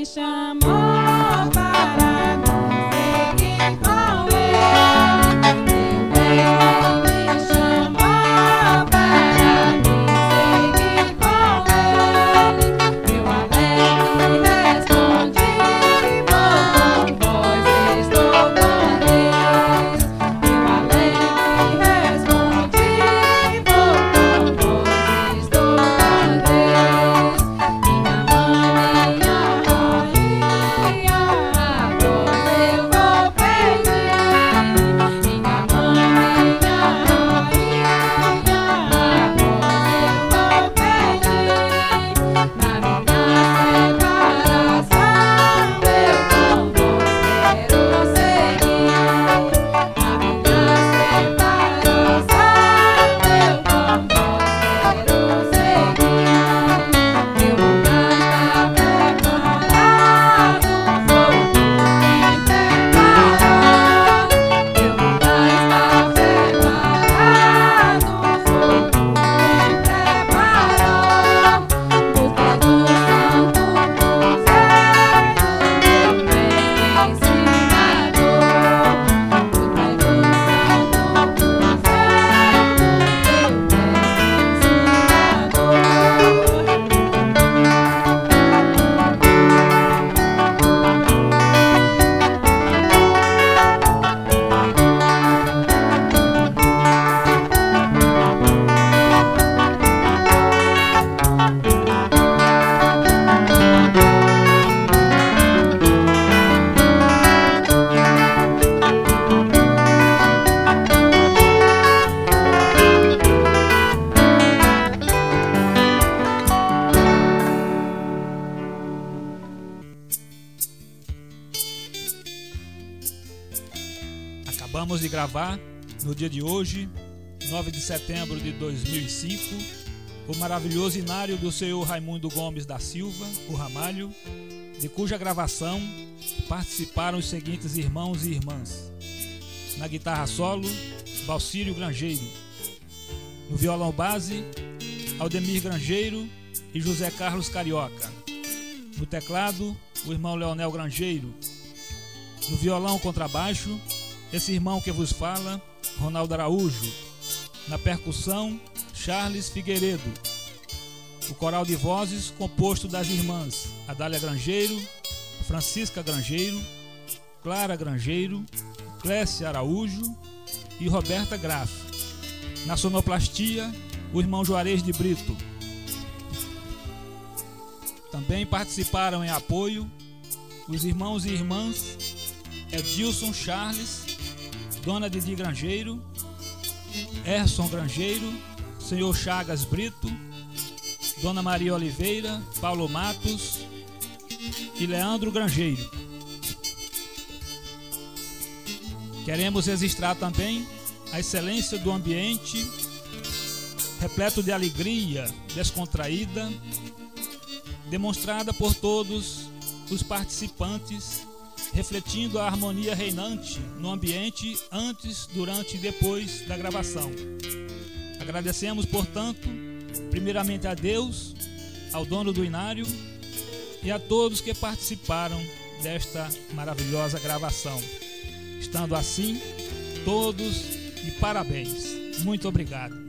chamou para me seguir com ele. Deus me chamou para me seguir com ele. Eu alegre respondi, vou com vós, estou com Deus. Eu alegre respondi, vou com vós, estou com Deus. Minha mãe, minha rainha, a vós eu vou pedir. Minha mãe, minha rainha, a vós eu vou pedir. Na minha separação eu com vós quero seguir. Na minha separação eu com vós quero seguir. Meu lugar está preparado, vou bem preparado. Meu lugar está preparado, vou bem preparado. Porque do Santo Cruzeiro, meu mestre ensinador. Porque do Santo Acabamos de gravar, no dia de hoje, 9 de setembro de 2005, o maravilhoso inário do senhor Raimundo Gomes da Silva, o Ramalho, de cuja gravação participaram os seguintes irmãos e irmãs: na guitarra solo, Valcírio Grangeiro; no violão base, Aldemir Grangeiro e José Carlos Carioca; no teclado, o irmão Leonel Grangeiro; no violão contrabaixo, esse irmão que vos fala, Ronaldo Araújo; na percussão, Charles Figueiredo; o coral de vozes composto das irmãs Adália Grangeiro, Francisca Grangeiro, Clara Grangeiro, Clécia Araújo e Roberta Graf; na sonoplastia, o irmão Juarez de Brito. Também participaram em apoio os irmãos e irmãs Edilson Charles, Dona Didi Grangeiro, Erson Grangeiro, Senhor Chagas Brito, Dona Maria Oliveira, Paulo Matos e Leandro Grangeiro. Queremos registrar também a excelência do ambiente, repleto de alegria descontraída, demonstrada por todos os participantes, refletindo a harmonia reinante no ambiente antes, durante e depois da gravação. Agradecemos, portanto, primeiramente a Deus, ao dono do inário e a todos que participaram desta maravilhosa gravação. Estando assim, todos de parabéns. Muito obrigado.